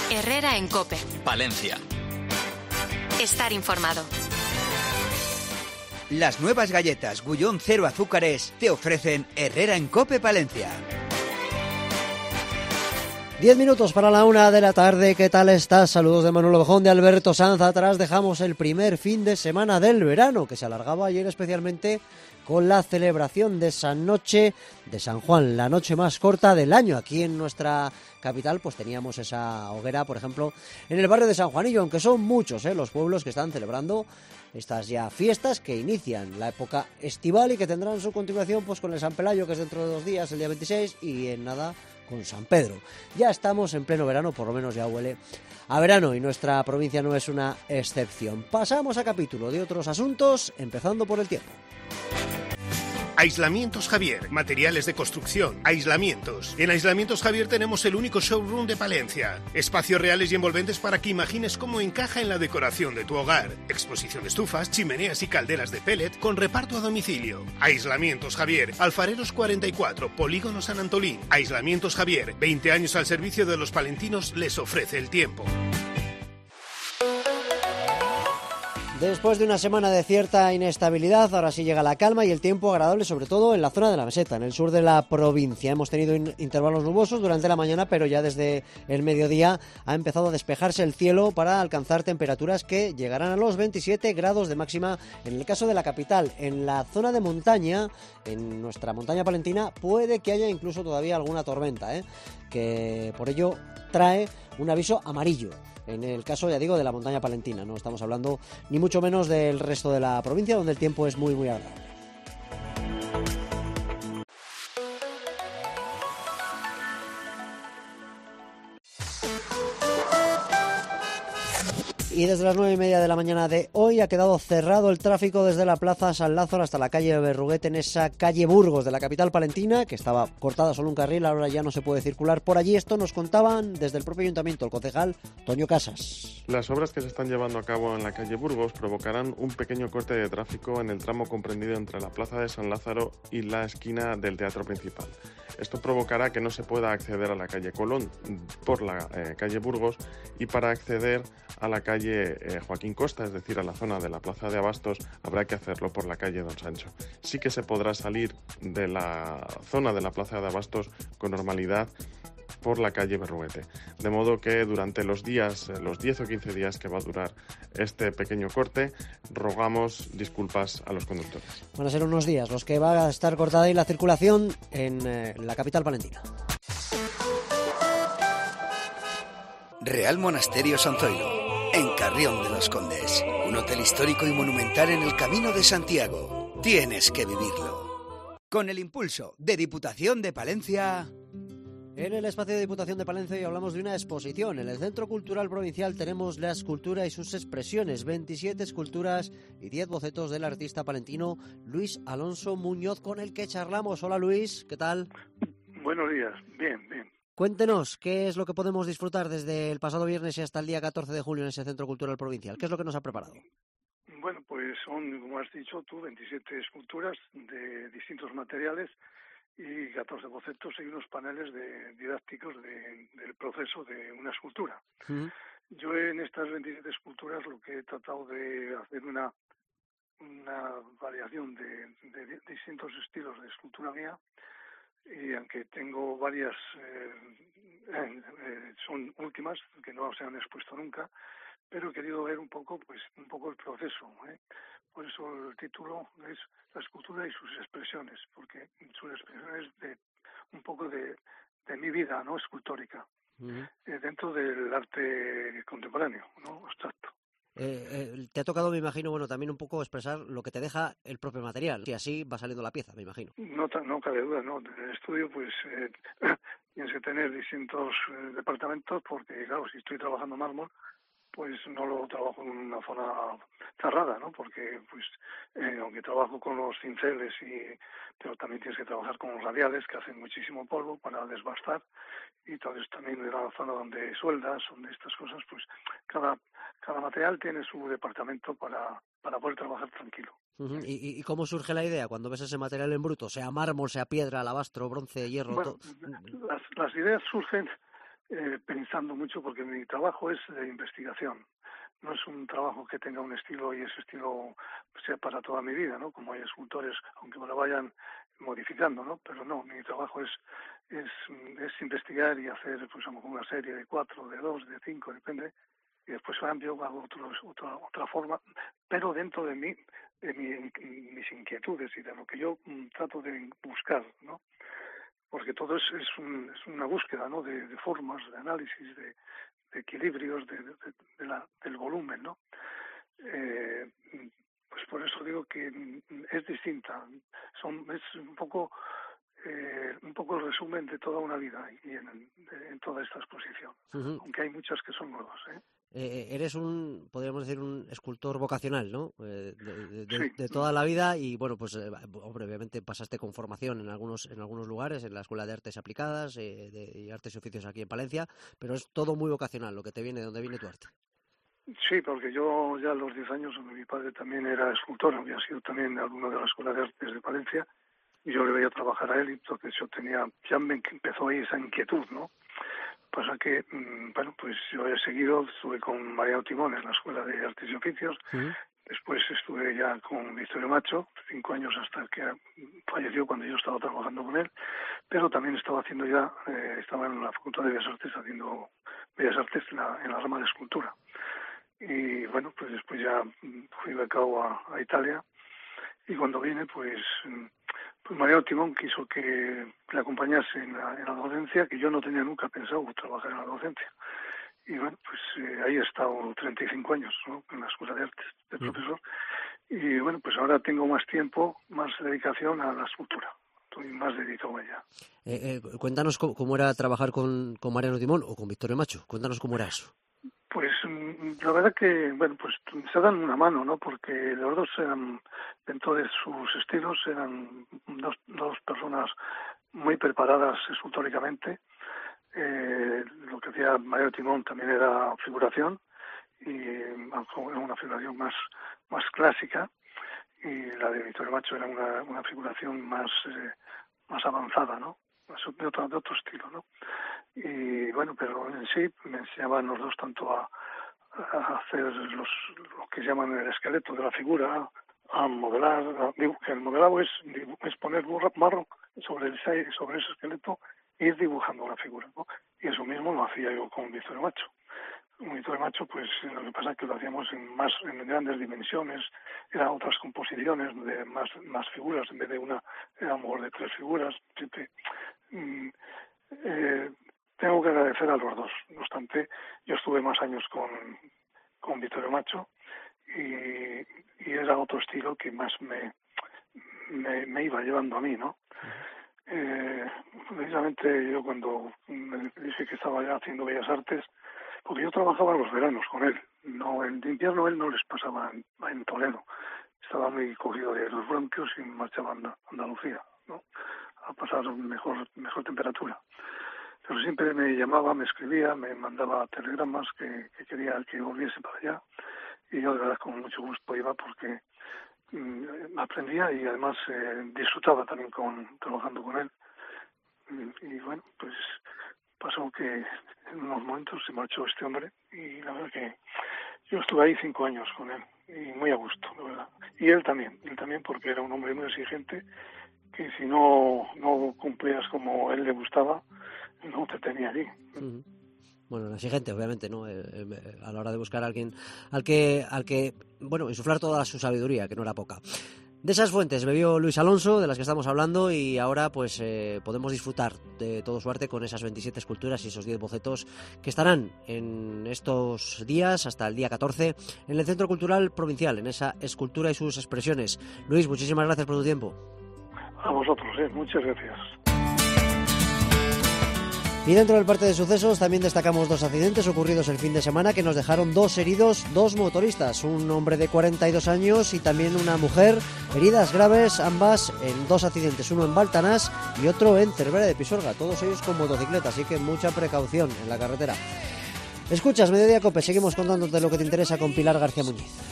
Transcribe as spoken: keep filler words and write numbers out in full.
Herrera en COPE. Palencia. Estar informado. Las nuevas galletas Gullón Cero Azúcares te ofrecen Herrera en COPE Palencia. Diez minutos para la una de la tarde. ¿Qué tal estás? Saludos de Manuel Ovejón, de Alberto Sanz. Atrás dejamos el primer fin de semana del verano, que se alargaba ayer especialmente con la celebración de esa noche de San Juan, la noche más corta del año. Aquí en nuestra capital pues teníamos esa hoguera, por ejemplo, en el barrio de San Juanillo, aunque son muchos ¿eh? los pueblos que están celebrando estas ya fiestas que inician la época estival y que tendrán su continuación pues con el San Pelayo, que es dentro de dos días, el día veintiséis, y en nada con San Pedro. Ya estamos en pleno verano, por lo menos ya huele a verano, y nuestra provincia no es una excepción. Pasamos a capítulo de otros asuntos, empezando por el tiempo. Aislamientos Javier, materiales de construcción, aislamientos. En Aislamientos Javier tenemos el único showroom de Palencia. Espacios reales y envolventes para que imagines cómo encaja en la decoración de tu hogar. Exposición de estufas, chimeneas y calderas de pellet con reparto a domicilio. Aislamientos Javier, Alfareros cuarenta y cuatro, Polígono San Antolín. Aislamientos Javier, veinte años al servicio de los palentinos, les ofrece el tiempo. Después de una semana de cierta inestabilidad, ahora sí llega la calma y el tiempo agradable, sobre todo en la zona de la meseta, en el sur de la provincia. Hemos tenido in- intervalos nubosos durante la mañana, pero ya desde el mediodía ha empezado a despejarse el cielo para alcanzar temperaturas que llegarán a los veintisiete grados de máxima en el caso de la capital. En la zona de montaña, en nuestra montaña palentina, puede que haya incluso todavía alguna tormenta, ¿eh? que por ello trae un aviso amarillo. En el caso, ya digo, de la montaña palentina, no estamos hablando ni mucho menos del resto de la provincia, donde el tiempo es muy, muy agradable. Y desde las nueve y media de la mañana de hoy ha quedado cerrado el tráfico desde la Plaza San Lázaro hasta la calle Berruguete, en esa calle Burgos de la capital palentina, que estaba cortada solo un carril, ahora ya no se puede circular por allí. Esto nos contaban desde el propio ayuntamiento el concejal Toño Casas. Las obras que se están llevando a cabo en la calle Burgos provocarán un pequeño corte de tráfico en el tramo comprendido entre la Plaza de San Lázaro y la esquina del Teatro Principal. Esto provocará que no se pueda acceder a la calle Colón por la eh, calle Burgos, y para acceder a la calle eh, Joaquín Costa, es decir, a la zona de la Plaza de Abastos, habrá que hacerlo por la calle Don Sancho. Sí que se podrá salir de la zona de la Plaza de Abastos con normalidad por la calle Berruguete. De modo que durante los días, los diez o quince días que va a durar este pequeño corte, rogamos disculpas a los conductores. Van a ser unos días los que va a estar cortada ahí la circulación en eh, la capital palentina. Real Monasterio San Zoilo, en Carrión de los Condes. Un hotel histórico y monumental en el Camino de Santiago. Tienes que vivirlo. Con el impulso de Diputación de Palencia. En el espacio de Diputación de Palencia hoy hablamos de una exposición. En el Centro Cultural Provincial tenemos la escultura y sus expresiones. veintisiete esculturas y diez bocetos del artista palentino Luis Alonso Muñoz, con el que charlamos. Hola Luis, ¿qué tal? Buenos días, bien, bien. Cuéntenos, ¿qué es lo que podemos disfrutar desde el pasado viernes y hasta el día catorce de julio en ese Centro Cultural Provincial? ¿Qué es lo que nos ha preparado? Bueno, pues son, como has dicho tú, veintisiete esculturas de distintos materiales y catorce bocetos y unos paneles de, didácticos de, del proceso de una escultura. Uh-huh. Yo en estas veintisiete esculturas lo que he tratado de hacer una una variación de, de, de distintos estilos de escultura mía, y aunque tengo varias, eh, eh, son últimas, que no se han expuesto nunca, pero he querido ver un poco, pues, un poco el proceso, ¿eh? Por eso el título es La escultura y sus expresiones, porque sus expresiones de un poco de, de mi vida, ¿no?, escultórica, uh-huh. eh, dentro del arte contemporáneo, ¿no?, abstracto. Eh, eh, te ha tocado, me imagino, bueno, también un poco expresar lo que te deja el propio material, y así va saliendo la pieza, me imagino. No, no cabe duda, ¿no? En el estudio, pues, eh, tienes que tener distintos eh, departamentos, porque, claro, si estoy trabajando mármol, pues no lo trabajo en una zona cerrada, ¿no? Porque, pues, eh, aunque trabajo con los cinceles, y pero también tienes que trabajar con los radiales, que hacen muchísimo polvo para desbastar, y entonces también en la zona donde sueldas, donde estas cosas, pues cada cada material tiene su departamento para, para poder trabajar tranquilo. Uh-huh. ¿Y, ¿Y cómo surge la idea cuando ves ese material en bruto, sea mármol, sea piedra, alabastro, bronce, hierro? Bueno, todo... las, las ideas surgen eh, pensando mucho, porque mi trabajo es de investigación. No es un trabajo que tenga un estilo y ese estilo sea para toda mi vida, ¿no? Como hay escultores, aunque me lo vayan modificando, ¿no? Pero no, mi trabajo es es, es investigar y hacer, pues, a lo mejor una serie de cuatro, de dos, de cinco, depende. Y después cambio, hago otros, otra otra forma, pero dentro de mí, de mi, mis inquietudes y de lo que yo mm, trato de buscar, ¿no? Porque todo es, es, un, es una búsqueda, ¿no? De, de formas, de análisis, de, de equilibrios, de, de, de la, del volumen, ¿no? Eh, pues por eso digo que es distinta. Son, es un poco, eh, un poco el resumen de toda una vida y en, en toda esta exposición, uh-huh. Aunque hay muchas que son nuevas, ¿eh? Eh, eres un, podríamos decir, un escultor vocacional, ¿no? Eh, de, de, sí. de toda la vida y, bueno, pues, eh, hombre, obviamente pasaste con formación en algunos en algunos lugares, en la Escuela de Artes Aplicadas eh, de, y Artes y Oficios aquí en Palencia, pero es todo muy vocacional, lo que te viene, de donde viene tu arte. Sí, porque yo ya a los diez años, mi padre también era escultor, había sido también alumno de la Escuela de Artes de Palencia, y yo le veía trabajar a él, y entonces yo tenía, ya me empezó ahí esa inquietud, ¿no? Pasa que, bueno, pues yo he seguido, estuve con Mariano Timón en la Escuela de Artes y Oficios, uh-huh. Después estuve ya con Vittorio Macho, cinco años hasta que falleció cuando yo estaba trabajando con él, pero también estaba haciendo ya, eh, estaba en la Facultad de Bellas Artes haciendo Bellas Artes en la, en la rama de escultura. Y bueno, pues después ya fui becado a, a Italia, y cuando vine, pues... Pues Mariano Timón quiso que le acompañase en la, en la docencia, que yo no tenía nunca pensado trabajar en la docencia. Y bueno, pues eh, ahí he estado treinta y cinco años, ¿no? En la Escuela de Artes de profesor. Y bueno, pues ahora tengo más tiempo, más dedicación a la escultura. Estoy más dedicado a ella. Eh, eh, cuéntanos cómo, cómo era trabajar con, con Mariano Timón o con Vittorio Macho. Cuéntanos cómo era eso. Pues la verdad que, bueno, pues se dan una mano, ¿no? Porque los dos eran, dentro de sus estilos, eran dos, dos personas muy preparadas escultóricamente. Eh, lo que hacía Mariano Timón también era figuración, y una figuración más, más clásica, y la de Vittorio Macho era una, una figuración más, eh, más avanzada, ¿no? De otro, de otro estilo, ¿no? Y bueno, pero en sí me enseñaban los dos tanto a, a hacer los, lo que llaman el esqueleto de la figura, a modelar, a, que el modelado es, es poner barro sobre, el, sobre ese esqueleto e ir dibujando la figura, ¿no? Y eso mismo lo hacía yo con Vittorio Macho. Con Vittorio Macho, pues lo que pasa es que lo hacíamos en más en grandes dimensiones, eran otras composiciones de más, más figuras, en vez de una, éramos de tres figuras, siempre. Mm, eh, tengo que agradecer a los dos. No obstante, yo estuve más años con, con Vittorio Macho y, y era otro estilo que más me, me, me iba llevando a mí, ¿no? Eh, precisamente yo cuando me dije que estaba ya haciendo Bellas Artes, porque yo trabajaba los veranos con él, no en invierno él no les pasaba en, en Toledo, estaba muy cogido de los bronquios y marchaba a Andalucía, ¿no? A pasar mejor mejor temperatura. Pero siempre me llamaba, me escribía, me mandaba telegramas que, que quería que volviese para allá, y yo de verdad con mucho gusto iba porque mmm, aprendía y además eh, disfrutaba también con trabajando con él. Y, y bueno, pues pasó que en unos momentos se marchó este hombre y la verdad que yo estuve ahí cinco años con él y muy a gusto, la verdad. Y él también, él también porque era un hombre muy exigente, que si no, no cumplías como él le gustaba, no te tenía allí. Uh-huh. Bueno, exigente, obviamente, ¿no? Eh, eh, a la hora de buscar a alguien al que, al que, bueno, insuflar toda su sabiduría, que no era poca. De esas fuentes bebió Luis Alonso, de las que estamos hablando, y ahora pues eh, podemos disfrutar de todo su arte con esas veintisiete esculturas y esos diez bocetos que estarán en estos días, hasta el día catorce, en el Centro Cultural Provincial, en esa escultura y sus expresiones. Luis, muchísimas gracias por tu tiempo. A vosotros, eh, muchas gracias. Y dentro del parte de sucesos también destacamos dos accidentes ocurridos el fin de semana que nos dejaron dos heridos, dos motoristas, un hombre de cuarenta y dos años y también una mujer, heridas graves, ambas en dos accidentes, uno en Baltanás y otro en Cervera de Pisuerga, todos ellos con motocicleta, así que mucha precaución en la carretera. Escuchas Mediodía Cope, seguimos contándote lo que te interesa con Pilar García Muñiz.